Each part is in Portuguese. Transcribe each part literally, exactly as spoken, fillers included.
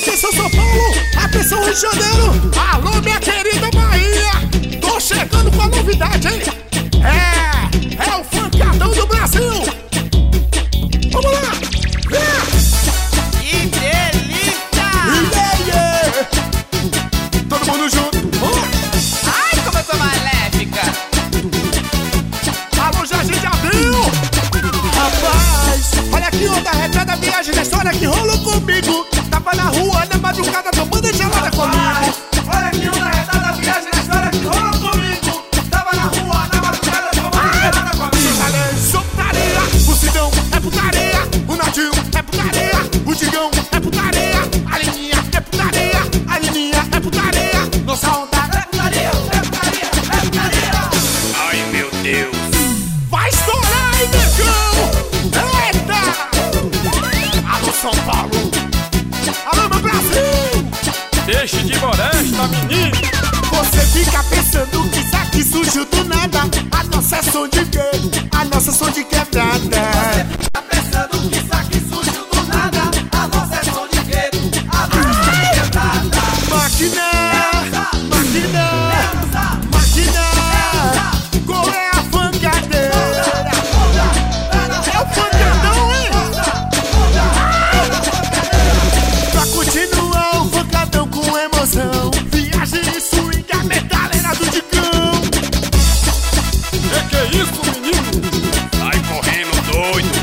Atenção São Paulo, atenção Rio de Janeiro, alô minha querida Bahia. Tô chegando com a novidade, hein? É, é o funkadão do Brasil. Vamos lá, vem! Que delícia! Yeah, yeah. Todo mundo junto. Oh. Ai, como eu tô maléfica! Alô, Jardim de Abril. Rapaz, olha aqui outra retrata da viagem da história que rolou comigo. Tava na rua, na madrugada, tomando gelada comigo. Olha aqui outra retrata da viagem da história que rolou comigo. Tava na rua, na madrugada, tomando gelada comigo. Sou putaria, o Sidão é putaria, o Natinho é putaria, o Digão é putaria, a Lininha é putaria, a Lininha é putaria, nossa onda É putaria, é putaria, é putaria. Ai meu Deus. vai estourar, hein, negão? Eita! Alô, São Paulo! Alô, meu Brasil! Deixe de molesta, menino. Você fica pensando que isso aqui surgiu do nada. A nossa é som de dedo, a nossa é som de quebrada. Tá pensando que isso aqui surgiu do nada? A nossa é som de gueto, a nossa é quebrada. Máquina, máquina, máquina. Qual é a fancadeira? É o fancadão, hein? Pra continuar o fancadão com emoção, viagem e swing, a metaleira do Digão. Que que é isso, menino? Sai correndo, doido.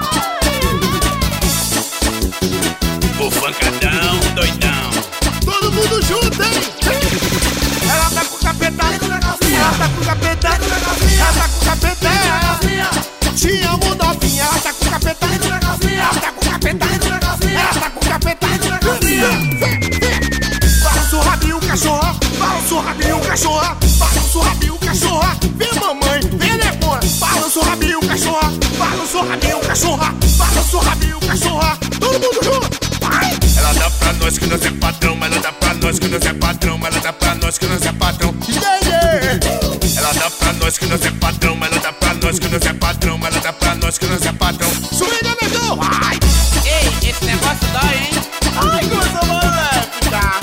O funkadão, doidão. Todo mundo junto, hein? Ela tá com o capeta, ela tá com o capeta, ela tá com o capeta. Te amo, novinha, ela tá com o capeta, ela tá com o capeta, ela tá com o capeta. Balança o rabinho, cachorra, balança o rabinho, cachorra, balança o rabinho, cachorra. Vem mamãe, vem negona, balança o rabinho, cachorra, balança o rabinho, cachorra, balança o rabinho, cachorra. Todo mundo junto, vai! Ela dá pra nós que nós é patrão. Ela dá pra nós que nós é patrão. Ela dá pra nós que nós é patrão. Yeah, yeah. Ela dá pra nós que nós é patrão. Ela dá pra nós que nós é patrão. Ela dá pra nós que nós é patrão. Swinga, negão, vai! Ei, esse negócio dói, hein? Ai, coisa maléfica!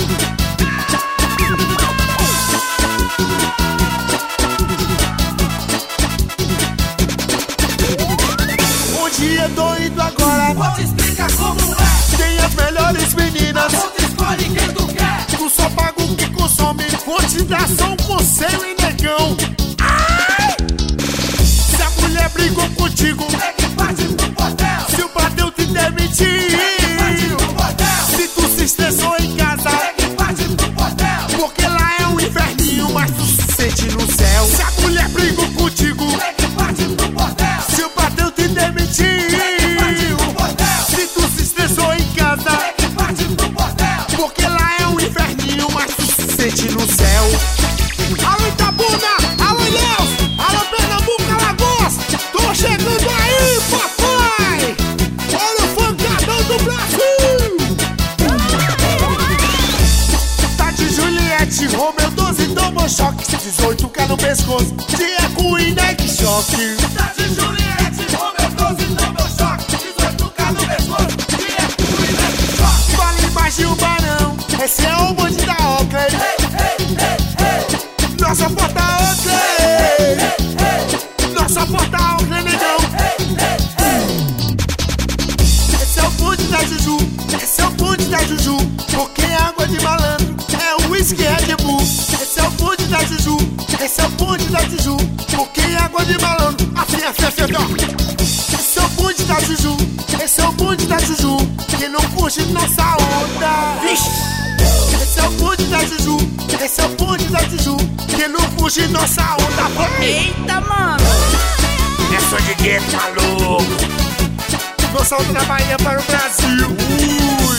Um dia doido agora, Vou te explicar como é. tem as melhores meninas. Não te escolhe quem tu quer. Tu só paga o que consome, consideração, conselho e negão. Ai! Se a mulher brigou contigo, É que parte do bordel. se o bateu te demitiu, É que parte do bordel. se tu se estressou em casa, É que parte do bordel. porque lá é um inferninho, mas tu se sente no céu. Se a mulher brigou contigo, É que parte do bordel. se o bateu te demitiu, É que parte do bordel. se tu se estressou em casa, É que parte do bordel. porque lá é um inferninho, mas tu se sente no céu. Alô Itabuna, alô Ilhéus, alô Pernambuco, Alagoas, tô chegando aí, papai! Olha o funkadão do Brasil! Tá de Juliette, Romeu doze, tomou choque, dezoito K no pescoço, dia com Ineg choque. Tá de Juliette, Romeu doze, tomou choque. dezoito K no pescoço, e é cuida de choque. Vale mais de um barão, esse é o bonde da Oakley. Ei, ei, ei, ei. Nossa porta Oakley, nossa porta Oakley, negão. Esse é o bonde da Juju, esse é o bonde da Juju, porque é água de malandro, é o whisky Red Bull. Esse é o bonde da Juju, esse é o bonde da Juju, porque é água de malandro, assim, assim, assim, ó. Esse é o bonde da Juju, esse é o bonde da Juju, que não curte nossa onda. Vixe! Esse é o bonde da Juju, esse é o bonde da Juju, que não curte nossa onda. Vai! Eita, mano! É só de gueto, maluco. Nossa onda da Bahia para o Brasil. Ui!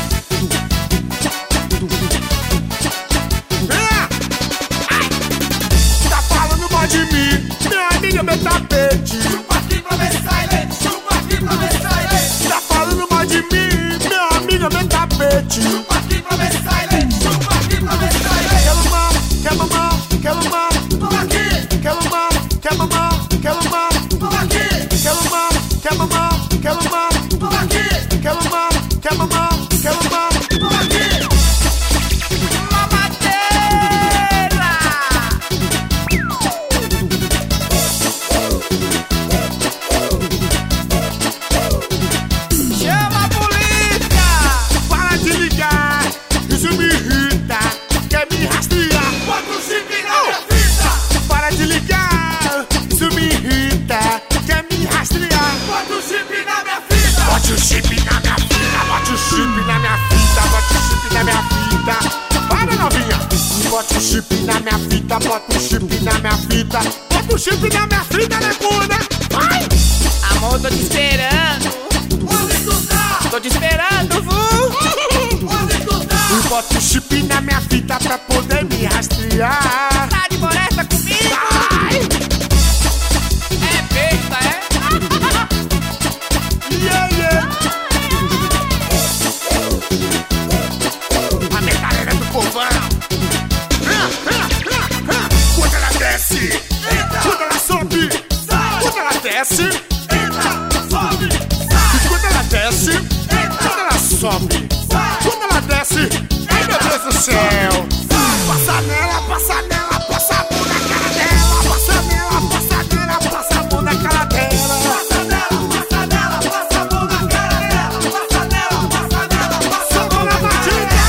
Ah! Ai! Tá falando mal de mim, minha amiga, meu tapete. Chupa aqui pra ver se sai leite. Chupa aqui pra ver se sai leite. Tá falando mal de mim, minha amiga, meu tapete. Chupa aqui pra ver se sai leite. Chupa aqui pra ver se sai leite. Quer mamar, quer mamar, quer mamar, Toma aqui, quer mamar, quer mamar, quer mamar, toma aqui, quer mamar, quer mamar, quer mamar, toma aqui, quer mamar, quer mamar, quer mamar. toma bota um chip na minha fita. Bota um chip na minha fita, né, bunda? Vai! Amor, tô te esperando. Onde tu tá? Tô te esperando, vu. Onde tu tá? Bota um chip na minha fita pra poder me rastrear. Tá de molesta comigo? Vai! É besta, é? Yeah, yeah. A metralha do povão. Quando ela desce, quando ela sobe, quando ela desce, Sobe! e quando ela desce, quando ela sobe, quando ela desce, ai meu Deus do céu. Passa nela, passa nela, passa a mão na cara dela. Passa nela, passa nela, passa a mão na cara dela. Passa nela, passa nela, passa a mão na cara dela. Passa nela, passa nela, passa a mão na batida.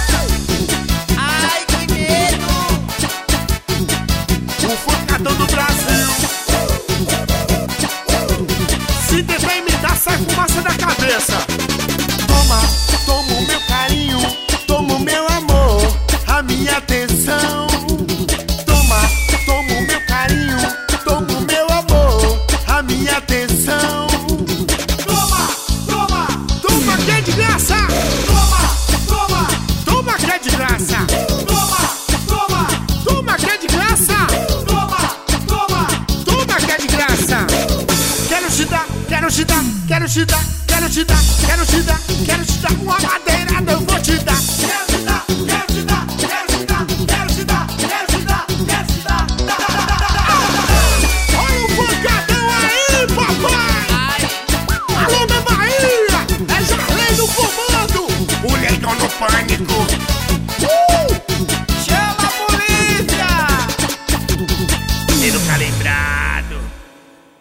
Ai, que medo. O focador do Brasil. Se dever me dar, sai fumaça da cabeça. Toma, toma o meu carinho, toma o meu amor, a minha atenção. Toma, toma o meu carinho, toma o meu amor, a minha atenção. Toma, toma, Toma que é de graça, toma, toma, toma que é de graça, toma, toma, toma que é de graça, toma, toma. toma que é de graça. Quero te dar, quero te dar, quero te dar, quero te dar, quero te dar, quero te dar uma